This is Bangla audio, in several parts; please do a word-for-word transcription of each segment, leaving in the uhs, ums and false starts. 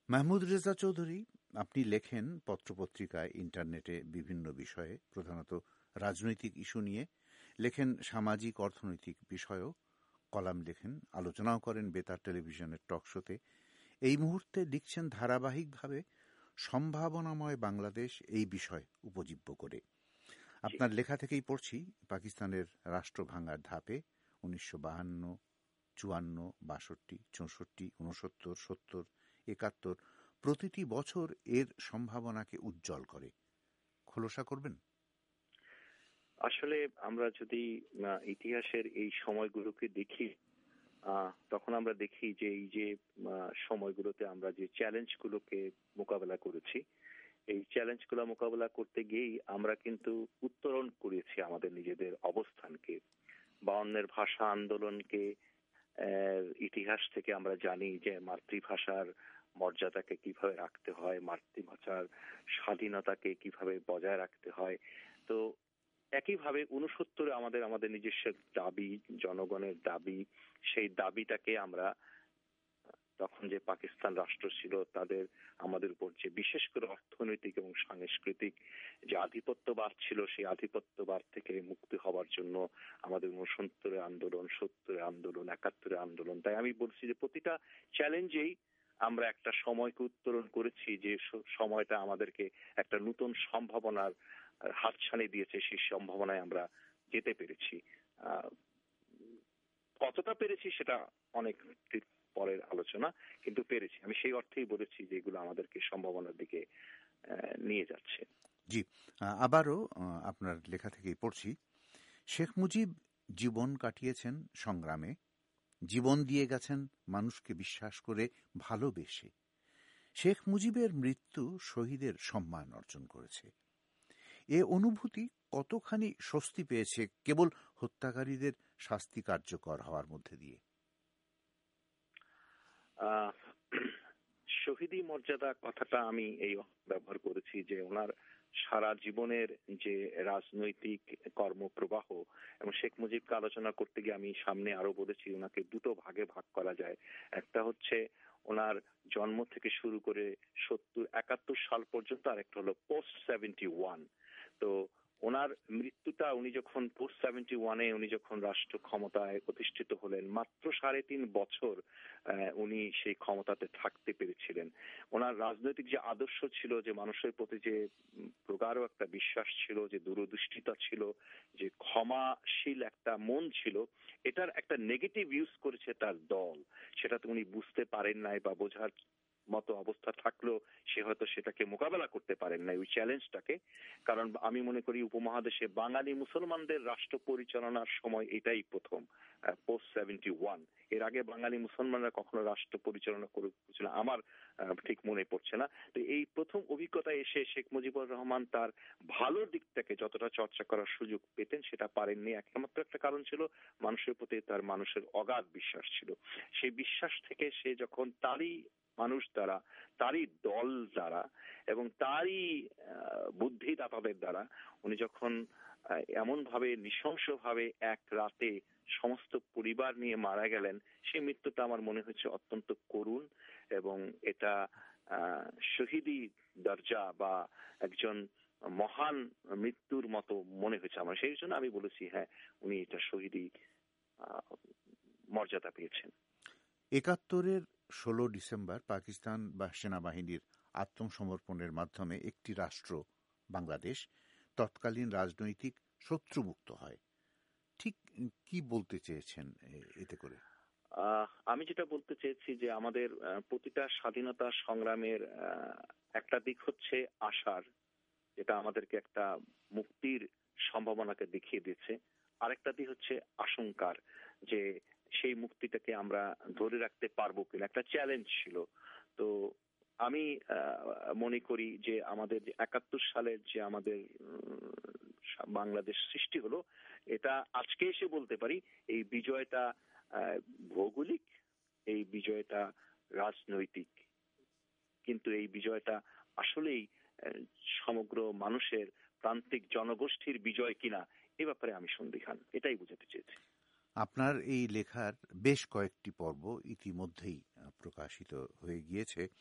মাহমুদ রেজা চৌধুরী, আপনি লেখেন পত্রপত্রিকায়, ইন্টারনেটে বিভিন্ন বিষয়ে, প্রধানত রাজনৈতিক ইস্যু নিয়ে লেখেন, সামাজিক অর্থনৈতিক বিষয়েও কলাম লেখেন, আলোচনাও করেন বেতার টেলিভিশনের টকশোতে। এই মুহূর্তে লিখছেন ধারাবাহিকভাবে সম্ভাবনাময় বাংলাদেশ এই বিষয় উপজীব্য করে। আপনার লেখা থেকেই পড়ছি, পাকিস্তানের রাষ্ট্র ভাঙার ধাপে উনিশশো বাহান্ন, চুয়ান্ন, বাষট্টি, চৌষট্টি, উনসত্তর, সত্তর, একাত্তর প্রতিটি বছর এর সম্ভাবনাকে উজ্জ্বল করে। খোলসা করবেন? আসলে আমরা যদি ইতিহাসের এই সময়গুলোকে দেখি, তখন আমরা দেখি যে এই যে সময়গুলোতে আমরা যে চ্যালেঞ্জগুলোকে মোকাবেলা করেছি, এই চ্যালেঞ্জগুলো মোকাবেলা করতে গিয়েই আমরা কিন্তু উত্তরণ করেছি আমাদের নিজেদের অবস্থানকে। বায়ান্নের ভাষা আন্দোলনকে ইতিহাস থেকে আমরা জানি যে মাতৃভাষার মর্যাদাকে কিভাবে রাখতে হয়, মাতৃভাষার স্বাধীনতাকে কিভাবে বজায় রাখতে হয়। তো একইভাবে উনসত্তরে আমাদের আমাদের নিজস্ব দাবি, জনগণের দাবি, সেই দাবিটাকে আমরা তখন যে পাকিস্তান রাষ্ট্র ছিল তাদের আমাদের উপর যে বিশেষ করে অর্থনৈতিক এবং সাংস্কৃতিক যে আধিপত্যবাদ ছিল, সেই আধিপত্যবাদ থেকে মুক্তি হওয়ার জন্য আমাদের উনসত্তরের আন্দোলন, সত্তরের আন্দোলন, একাত্তরের আন্দোলন। তাই আমি বলছি যে প্রতিটা চ্যালেঞ্জেই আমরা একটা সময়কে উত্তরণ করেছি, যে সময়টা আমাদেরকে একটা নতুন সম্ভাবনার হাতছানি দিয়েছে। সেই সম্ভাবনায় আমরা যেতে পেরেছি। কতটা পেরেছি সেটা অনেক পরের আলোচনা, কিন্তু পেরেছি। আমি সেই অর্থেই বলেছি যে এগুলো আমাদেরকে সম্ভাবনার দিকে নিয়ে যাচ্ছে। জি, আবারও আপনার লেখা থেকেই পড়ছি, শেখ মুজিব জীবন কাটিয়েছেন সংগ্রামে, জীবন দিয়ে গেছেন মানুষকে বিশ্বাস করে, ভালোবেসে। শেখ মুজিবের মৃত্যু শহীদের সম্মান অর্জন করেছে। এ অনুভূতি কতখানি স্বস্তি পেয়েছে কেবল হত্যাকারীদের শাস্তি কার্যকর হওয়ার মধ্যে দিয়ে? শহীদি মর্যাদা কথাটা আমি এই ব্যবহার করেছি যে ওনার সারা জীবনের যে রাজনৈতিক কর্মপ্রবাহ, এবং শেখ মুজিবকে আলোচনা করতে গিয়ে আমি সামনে আরো বলেছি ওনাকে দুটো ভাগে ভাগ করা যায়। একটা হচ্ছে ওনার জন্ম থেকে শুরু করে সত্তর একাত্তর সাল পর্যন্ত, আর একটা হলো পোস্ট সেভেন্টি ওয়ান। তো ওনার মৃত্যুটা, উনি যখন পোস্ট সেভেন্টি ওয়ানে উনি যখন রাষ্ট্র ক্ষমতায় প্রতিষ্ঠিত হলেন, মাত্র সাড়ে তিন বছর উনি সেই ক্ষমতাতে থাকতে পেরেছিলেন। ওনার রাজনৈতিক যে আদর্শ ছিল, যে মানুষের প্রতি যে প্রগাঢ় একটা বিশ্বাস ছিল, যে দূরদৃষ্টিতা ছিল, যে ক্ষমাশীল একটা মন ছিল, এটার একটা নেগেটিভ ইউজ করেছে তার দল। সেটা তো উনি বুঝতে পারেন নাই, বা বোঝার মতো অবস্থা থাকলেও সে হয়তো সেটাকে মোকাবেলা করতে পারেন না, ওই চ্যালেঞ্জটাকে। কারণ আমি মনে করি উপমহাদেশে বাঙালি মুসলমানদের রাষ্ট্র পরিচালনার সময় এটাই প্রথম, পোস্ট সেভেন্টি ওয়ান। এর আগে বাঙালি মুসলমানরা কখনো রাষ্ট্র পরিচালনা করেছিল আমার ঠিক মনে পড়ছে না। তো এই প্রথম অভিজ্ঞতা এসে শেখ মুজিবুর রহমান তার ভালো দিকটাকে যতটা চর্চা করার সুযোগ পেতেন সেটা পারেননি। একমাত্র একটা কারণ ছিল মানুষের প্রতি তার মানুষের অগাধ বিশ্বাস ছিল। সেই বিশ্বাস থেকে সে যখন তারই মানুষ দ্বারা, তারই দল দ্বারা এবং তারই বুদ্ধিদাতাদের দ্বারা উনি যখন এমন ভাবে নৃশংসভাবে এক রাতে সমস্ত পরিবার নিয়ে মারা গেলেন, সেই মৃত্যুটা আমার মনে হচ্ছে অত্যন্ত করুণ, এবং এটা শহীদি দরজা বা একজন মহান মৃত্যুর মতো মনে হয়েছে আমার। সেই জন্য আমি বলেছি হ্যাঁ, উনি এটা শহীদি মর্যাদা পেয়েছেন। একাত্তরের ষোলো ডিসেম্বর পাকিস্তান বা সেনাবাহিনীর আত্মসমর্পণের মাধ্যমে একটি রাষ্ট্র বাংলাদেশ তৎকালীন রাজনৈতিক শত্রুমুক্ত হয়। ঠিক কি বলতে চেয়েছেন এতে করে? আমি যেটা বলতে চেয়েছি যে আমাদের প্রতিটা স্বাধীনতা সংগ্রামের একটা দিক হচ্ছে আশার, যেটা আমাদেরকে একটা মুক্তির সম্ভাবনাকে দেখিয়ে দিয়েছে। আরেকটা দিক হচ্ছে আশঙ্কার, যে সেই মুক্তিটাকে আমরা ধরে রাখতে পারবো কিনা, একটা চ্যালেঞ্জ ছিল। তো আমি মনে করি যে আমাদের যে একাত্তর সালের যে আমাদের বাংলাদেশ সৃষ্টি হলো, এটা আজকে এসে বলতে পারি এই বিজয়টা ভৌগোলিক, এই বিজয়টা রাজনৈতিক, কিন্তু এই বিজয়টা আসলেই সমগ্র মানুষের প্রান্তিক জনগোষ্ঠীর বিজয় কিনা এ ব্যাপারে আমি সন্দিহান। এটাই বুঝাতে চেয়েছি। আপনার এই লেখার বেশ কয়েকটি পর্ব ইতিমধ্যেই প্রকাশিত হয়ে গিয়েছে।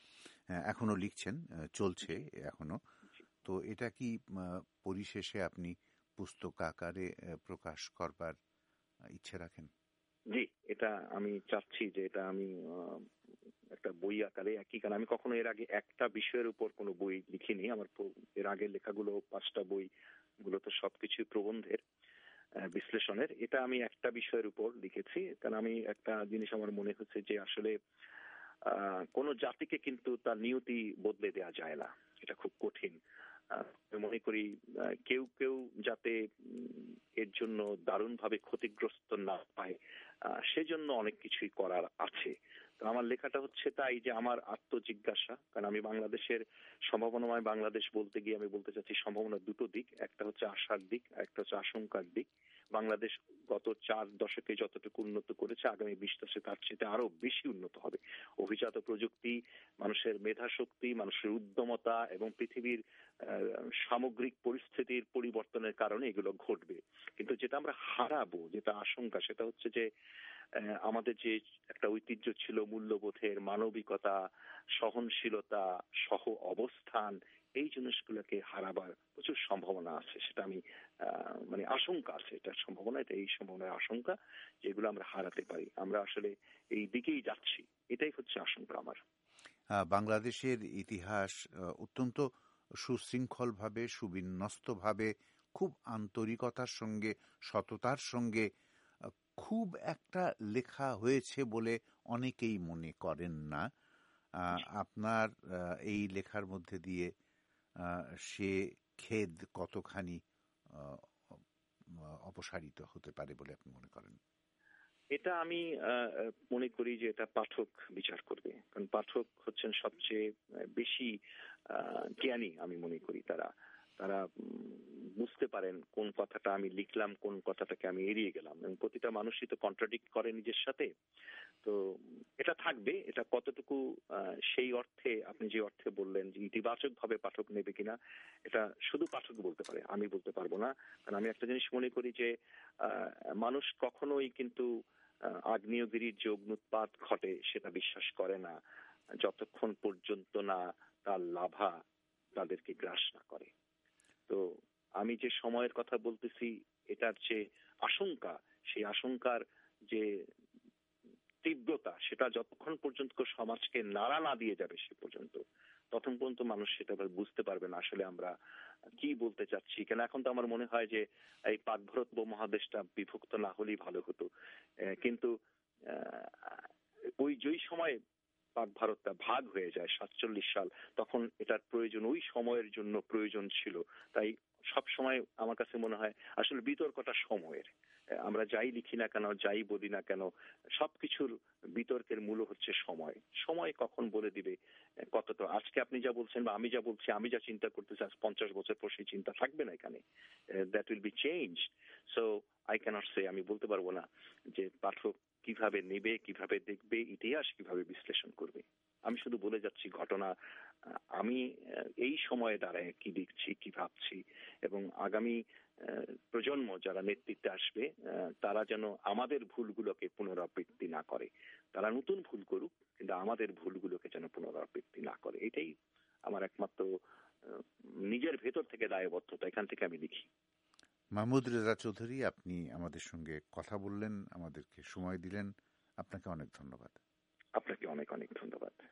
এখনো লিখছেন, চলছে এখনো। তো এটা কি পরিশেষে আপনি পুস্তক আকারে প্রকাশ করবার ইচ্ছে রাখেন? জি, এটা আমি চাচ্ছি যে এটা আমি একটা বই আকারে একই, কারণ আমি কখনো এর আগে একটা বিষয়ের উপর কোনো বই লিখিনি। আমার এর আগের লেখাগুলো পাঁচটা বই গুলো তো সবকিছু প্রবন্ধের বিশ্লেষণের। এটা আমি একটা বিষয়ের উপর লিখেছি, কারণ আমি একটা জিনিস আমার মনে হচ্ছে যে আসলে আহ কোন জাতিকে কিন্তু তার নিয়তি বদলে দেওয়া যায় না, এটা খুব কঠিন। মনে করি কেউ কেউ যাতে এর জন্য দারুণভাবে ক্ষতিগ্রস্ত না পায়, সেজন্য অনেক কিছুই করার আছে। তো আমার লেখাটা হচ্ছে তাই যে আমার আত্মজিজ্ঞাসা, কারণ আমি বাংলাদেশের সম্ভাবনাময় বাংলাদেশ বলতে গিয়ে আমি বলতে চাচ্ছি সম্ভাবনা দুটো দিক, একটা হচ্ছে আশার দিক, একটা হচ্ছে আশঙ্কার দিক। বাংলাদেশ গত চার দশকে যতটুকু উন্নত করেছে, আগামী বিশ দশকে তার চেয়ে আরো বেশি উন্নত হবে। অভিজাত প্রযুক্তি, মানুষের মেধা শক্তি, মানুষের উদ্যমতা এবং পৃথিবীর সামগ্রিক পরিস্থিতির পরিবর্তনের কারণে এগুলো ঘটবে। কিন্তু যেটা আমরা হারাবো, যেটা আশঙ্কা, সেটা হচ্ছে যে আমাদের যে একটা ঐতিহ্য ছিল মূল্যবোধের, মানবিকতা, সহনশীলতা, সহ অবস্থান, এই জিনিসগুলোকে হারাবার প্রচুর সম্ভাবনা আছে। সেটা আমি মানে আশঙ্কা আছে, এটার সম্ভাবনা, এটা এই সম্ভাবনার আশঙ্কা, যেগুলো আমরা হারাতে পারি। আমরা আসলে এই দিকেই যাচ্ছি, এটাই হচ্ছে আশঙ্কা আমার। বাংলাদেশের ইতিহাস অত্যন্ত সুশৃঙ্খল ভাবে, সুবিন্যস্ত ভাবে, খুব আন্তরিকতার সঙ্গে, সততার সঙ্গে খুব একটা লেখা হয়েছে বলে অনেকেই মনে করেন না। আপনার এই লেখার মধ্যে দিয়ে সে খেদ কতখানি অপসারিত হতে পারে বলে আপনি মনে করেন? এটা আমি মনে করি যে এটা পাঠক বিচার করবে, কারণ পাঠক হচ্ছেন সবচেয়ে বেশি জ্ঞানী। আমি মনে করি তারা তারা বুঝতে পারেন কোন কথাটা আমি লিখলাম, কোন কথাটাকে আমি এড়িয়ে গেলাম, এবং প্রতিটা মানুষই তো কন্ট্রাডিক্ট করে নিজের সাথে। তো এটা থাকবে, এটা কতটুকু সেই অর্থে আপনি যে অর্থে বললেন যে ইতিবাচক ভাবে পাঠক নেবে কিনা, এটা শুধু পাঠক বলতে পারে, আমি বলতে পারবো না। কারণ আমি একটা জিনিস মনে করি যে মানুষ কখনোই কিন্তু আগ্নেয়গিরির যে অগ্নুৎপাত ঘটে সেটা বিশ্বাস করে না যতক্ষণ পর্যন্ত না তার লাভা তাদেরকে গ্রাস না করে। তো আমি যে সময়ের কথা বলতেছি, এটার যে আশঙ্কা, সেই আশঙ্কার যে তীব্রতা, সেটা যতক্ষণ পর্যন্ত সমাজকে নাড়া না দিয়ে যাবে সে পর্যন্ত, তখন পর্যন্ত মানুষ সেটা বুঝতে পারবে না আসলে আমরা কি বলতে চাচ্ছি। কেন এখন তো আমার মনে হয় যে এই পাক ভারত উপমহাদেশটা বিভক্ত না হলেই ভালো হতো, কিন্তু ওই যেই সময় পাক ভারতটা ভাগ হয়ে যায় সাতচল্লিশ সাল, তখন এটার প্রয়োজন ওই সময়ের জন্য প্রয়োজন ছিল। তাই সব সময় আমার কাছে মনে হয় আসলে বিতর্কটা সময়ের। আমরা যাই লিখি না কেন, যাই বলি না কেন, সবকিছুর বিতর্কের মূল হচ্ছে সময়। সময় কখন বলে দিবে কতটা। আজকে আপনি যা বলছেন বা আমি যা বলছি, আমি যা চিন্তা করতেছি, আজ পঞ্চাশ বছর পর সেই চিন্তা থাকবে না এখানে। That will be change. So I can't say, আমি বলতে পারবো না যে পাঠক কিভাবে নেবে, কিভাবে দেখবে, ইতিহাস কিভাবে বিশ্লেষণ করবে। আমি শুধু বলে যাচ্ছি ঘটনা, আমি এই সময়ে দাঁড়ায় কি দেখছি, কি ভাবছি, এবং আগামী প্রজন্ম যারা নেতৃত্বে আসবে তারা যেন আমাদের ভুলগুলোকে পুনরাবৃত্তি না করে। তারা নতুন ভুল করুক, কিন্তু আমাদের ভুলগুলোকে যেন পুনরাবৃত্তি না করে। এটাই আমার একমাত্র নিজের ভেতর থেকে দায়বদ্ধতা, এখান থেকে আমি লিখি। মাহমুদ রেজা চৌধুরী, আপনি আমাদের সঙ্গে কথা বললেন, আমাদেরকে সময় দিলেন, আপনাকে অনেক ধন্যবাদ। আপনাকে অনেক অনেক ধন্যবাদ।